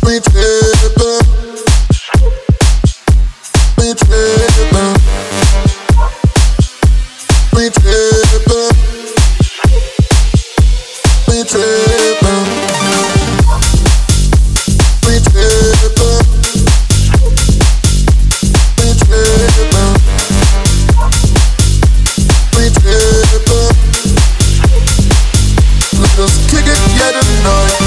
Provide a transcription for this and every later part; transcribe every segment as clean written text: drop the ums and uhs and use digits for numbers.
We trippin', we trippin', we trippin', we trippin', we trippin', we trippin', we trippin'. Let us kick it yet tonight.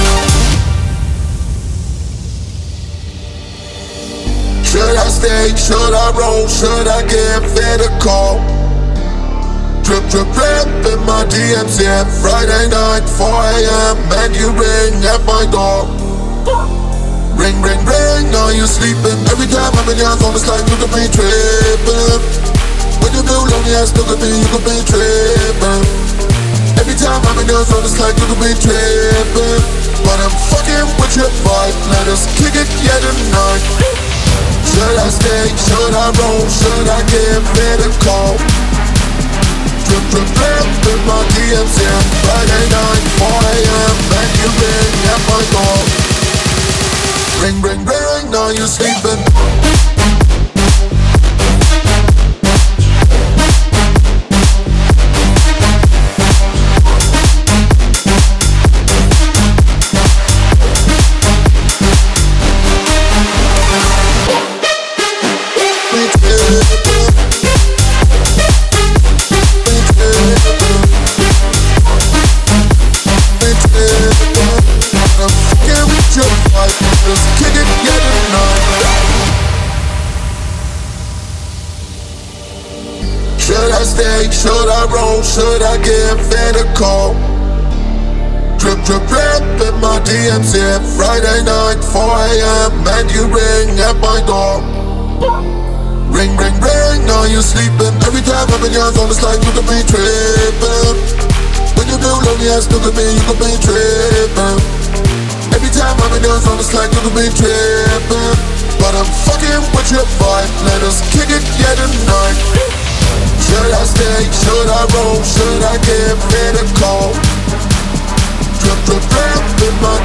Should I stay? Should I roll? Should I give it a call? Drip, drip, drip in my DMs, yeah. Friday night, 4 a.m. and you ring at my door. Ring, ring, ring, are you sleeping? Every time I'm in your phone, it's like you could be tripping. When you do lonely ass, look at me, you could be tripping. Every time I'm in your phone, it's like you could be tripping. But I'm fucking with your vibe, let us kick it yet tonight. Should I stay? Should I roll? Should I give it a call? Drip, drip, drip in my DMs, yeah. Friday night, 4 a.m. and you ring at my door. Ring, ring, ring, are you sleeping? Should I stay? Should I roll? Should I give it a call? Drip, drip, drip in my DMs, yeah. Friday night, 4 a.m. and you ring at my door. Ring, ring, ring, are you sleeping? Every time I'm in your phone, it's like you could be tripping. When you do lonely ass, look at me, you could be tripping. Every time I'm in your phone, it's like you could be tripping. But I'm fucking with your vibe, let us kick it yet tonight. Should I stay? Should I roll? Should I give it a call? Drip, drip, drip in my